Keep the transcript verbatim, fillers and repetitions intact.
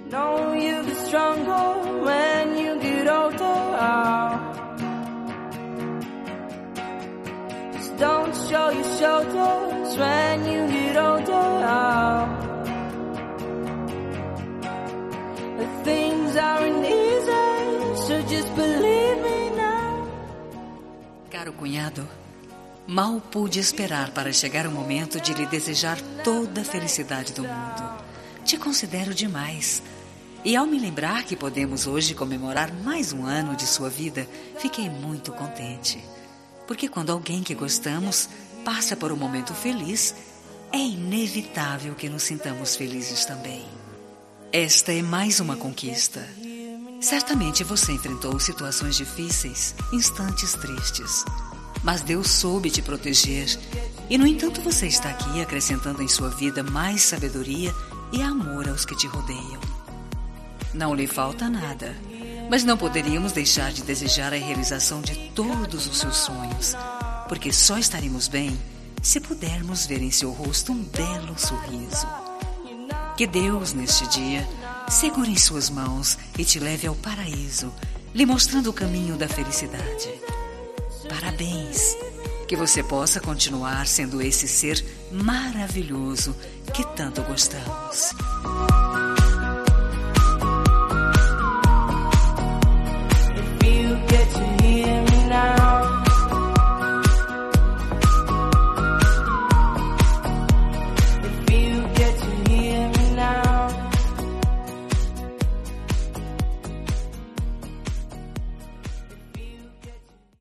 Know you get stronger when you get older. Just don't show your shoulders when you get older. But things aren't easy, so just believe me now. Caro cunhado, mal pude esperar para chegar o momento de lhe desejar toda a felicidade do mundo. Te considero demais. E ao me lembrar que podemos hoje comemorar mais um ano de sua vida, fiquei muito contente. Porque quando alguém que gostamos passa por um momento feliz, é inevitável que nos sintamos felizes também. Esta é mais uma conquista. Certamente você enfrentou situações difíceis, instantes tristes. Mas Deus soube te proteger. E, no entanto, você está aqui acrescentando em sua vida mais sabedoria e amor aos que te rodeiam. Não lhe falta nada, mas não poderíamos deixar de desejar a realização de todos os seus sonhos, porque só estaremos bem se pudermos ver em seu rosto um belo sorriso. Que Deus, neste dia, segure em suas mãos e te leve ao paraíso, lhe mostrando o caminho da felicidade. Parabéns! Que você possa continuar sendo esse ser maravilhoso que tanto gostamos.